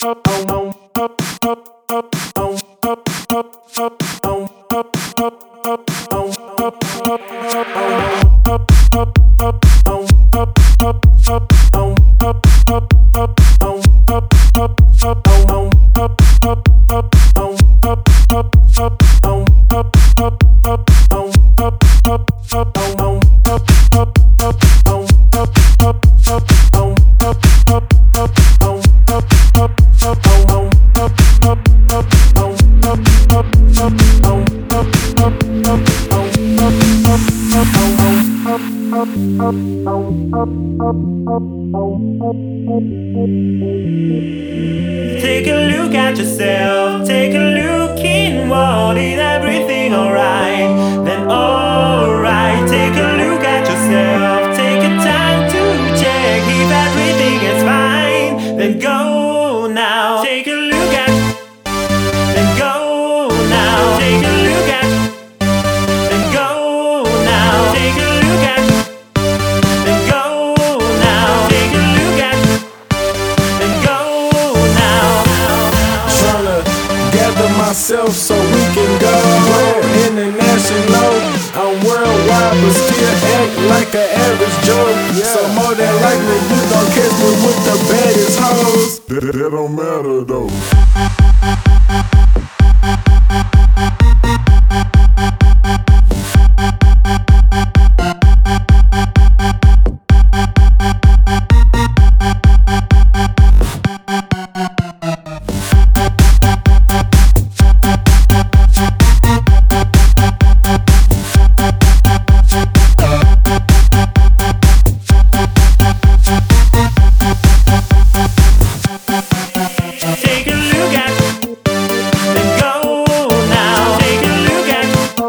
Take a look at yourself, take a look inward. Is everything alright? Then alright. Take a look at yourself, take a time to check if everything is fine. Then go now. Take a look at, then go now. Take a look at, then go now. Take a look at, then go now. Take a look at, then go now. Tryna gather myself so we can go international. I'm worldwide but still act like an average Joe. So more than likely you gon' catch me with the baddest hoes. That don't matter though. Take a look at, then go now. Take a look at,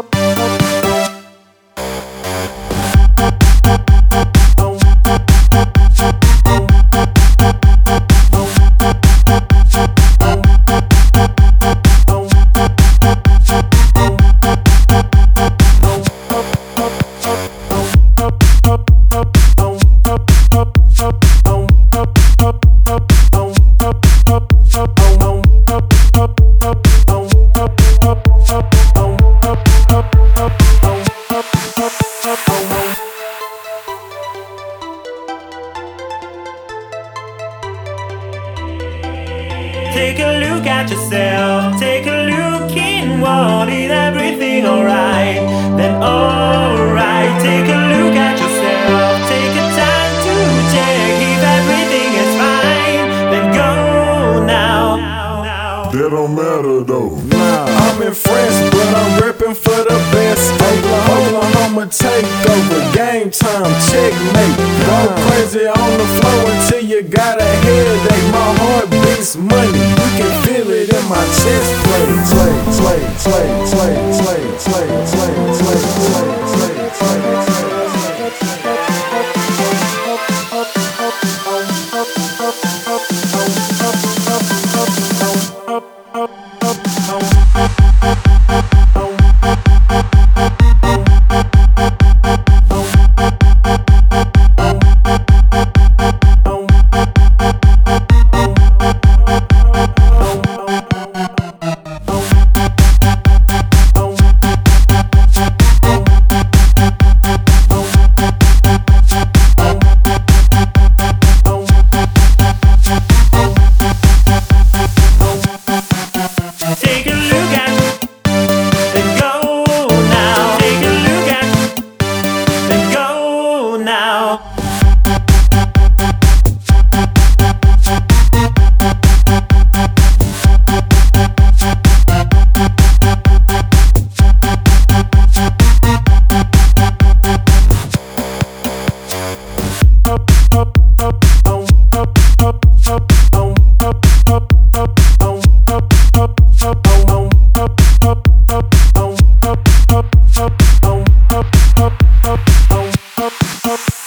take a look at yourself, take a look inward. Is everything alright? Then alright. Take a look at yourself, take a time to check if everything is fine. Then go now. That don't matter though. I'm in France, but I'm reppin' for the best. Oklahoma takeover, game time, checkmate. Go crazy on the floor until you got a headache. My heart beats money, you can feel it in my chest. Play, play, play, play, play, play, play, play, play, play, play, play. Take a look at, then go now. Take a look at, then go now. Up.